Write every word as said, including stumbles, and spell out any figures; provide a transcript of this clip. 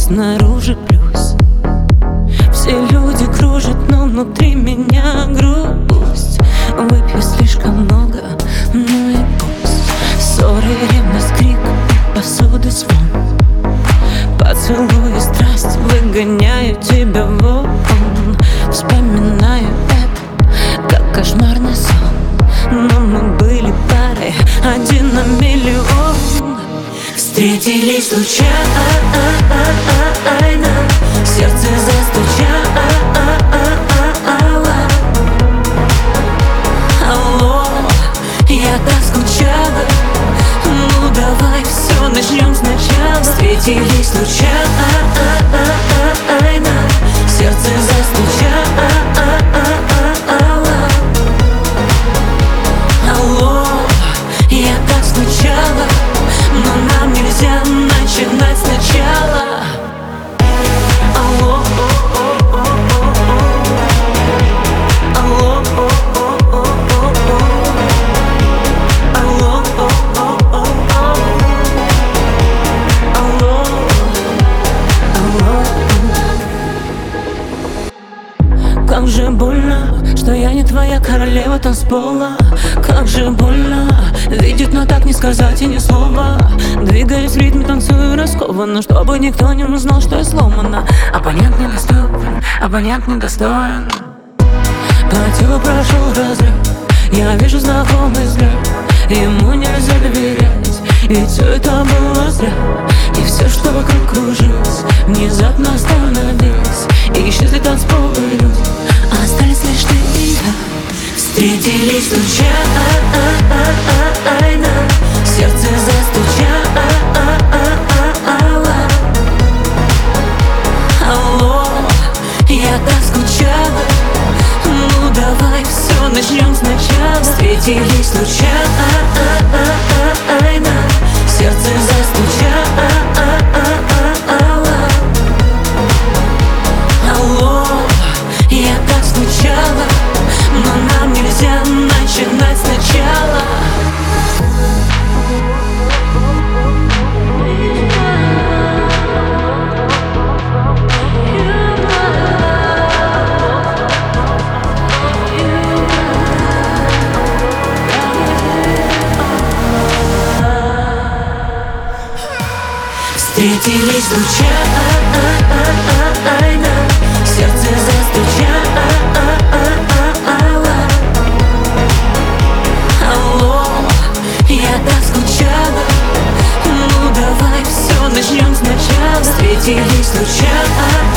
снаружи плюс. Все люди кружат, но внутри меня грусть. Выпью слишком много, ну и пусть. Ссоры, ревность, крик, посуды звон. Поцелуй и страсть, выгоняю тебя вон. Вспоминаю это, как кошмарный сон. Но мы были парой, один на миллион. Встретились случайно, сердце застучало. Алло, я так скучала. Ну давай все начнем сначала. Встретились случайно, сердце застучало. Алло, я так скучала. Но нам нельзя начинать сначала. Алло, алло, алло, алло, алло. Как же больно, что я не твоя королева танцпола. Как же больно видеть, но так не сказать и ни слова. Двигаюсь в ритме, танцую раскованно, чтобы никто не узнал, что я сломана. Абонент недоступен, абонент недостоин. По телу прошел разрыв, я вижу знакомый взгляд. Ему нельзя доверять, ведь все это было зря. И все, что вокруг кружилось, внезапно остановилось. И исчезли танцполы люди, остались лишь ты и я. Встретились случайно, сердце застучало. Алло, я так скучала. Ну давай все начнем сначала. Встретились случайно, сердце застучало. Алло, я так скучала. Но нам нельзя начинать сначала. Встретились случайно, сердце застучало. Алло, я так скучала. Ну давай все начнем сначала. Встретились случайно.